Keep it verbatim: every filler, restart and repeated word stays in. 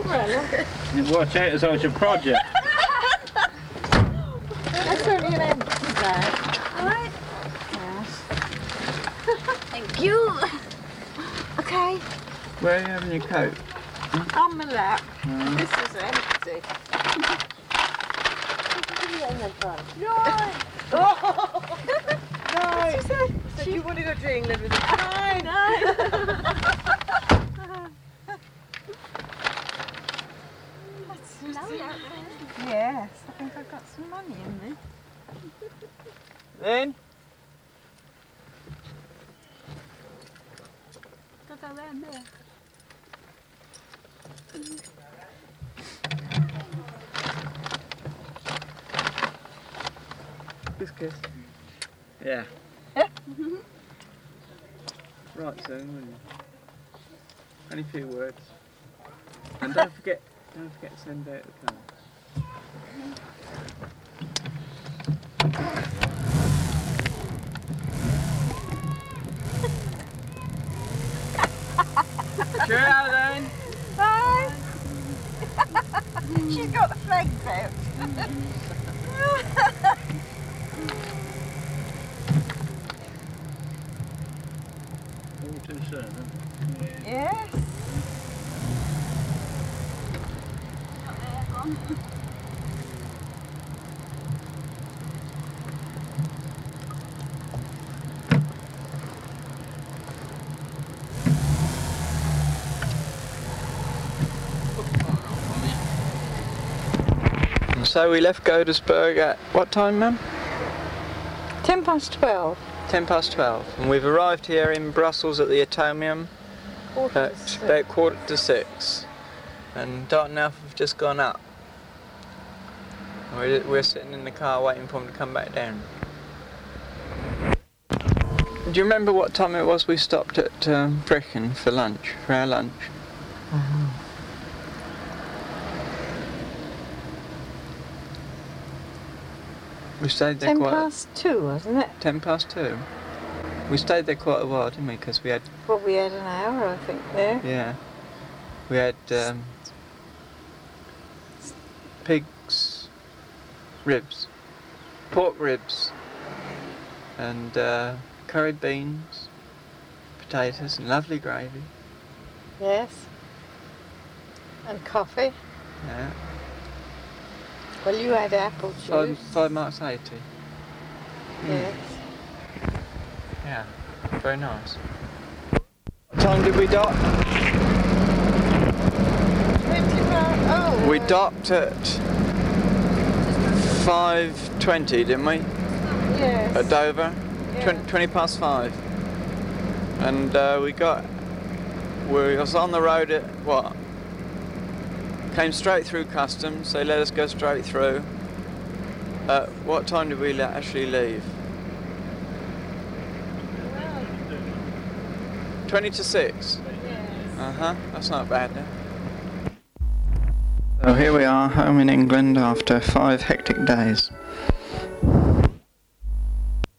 umbrella. Watch out, it's your project. That's only an empty bag. Alright. Yes. Thank you. Okay. Where are you having your coat? On my lap. Mm. This is empty. Right. Oh! No! So you want to go to England with us? No, no. That's Lovely out there. Yes, I think I've got some money in me. Then? Go go round there. Kiss, kiss. Yeah. Yeah. Right soon, wouldn't you? Only a few words. And don't forget, don't forget to send out the card. Cheerio then. Bye! She's got the flags out. All too soon, huh? Yes. So we left Godesberg at what time, ma'am? Ten past twelve. Ten past twelve. And we've arrived here in Brussels at the Atomium Quarter to at six. about quarter to six. And Dart and Alf have just gone up. And We're, we're sitting in the car waiting for them to come back down. Do you remember what time it was we stopped at um, Brecon for lunch, for our lunch? Uh-huh. We stayed there Ten quite... past two, wasn't it? Ten past two. We stayed there quite a while, didn't we? Because we had, Well, we had an hour, I think, there. yeah, we had um, pig's ribs, pork ribs, and uh, curried beans, potatoes, and lovely gravy. Yes. And coffee. Yeah, Well, you had apple juice. five, five marks eighty. Mm. Yes. Yeah, very nice. What time did we dock? Twenty-five. Oh. We docked at five twenty, didn't we? Yes. At Dover, Yeah. Twen- twenty past five, and uh, we got. We was on the road at what? Came straight through customs. They let us go straight through. Uh, what time did we la- actually leave? Twenty to six. Yes. Uh huh. That's not bad then. So here we are, home in England after five hectic days.